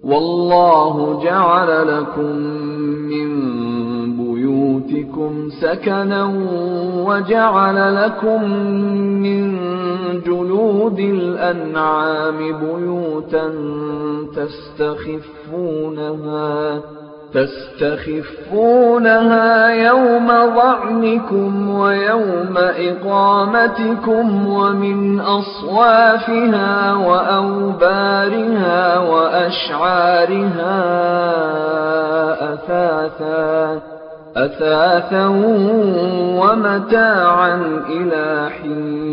والله جعل لكم من بيوتكم سكنا وجعل لكم من جلود الأنعام بيوتا تستخفونها يوم ظعنكم ويوم إقامتكم ومن أصوافها وأوبارها وأشعارها أثاثا ومتاعا إلى حين.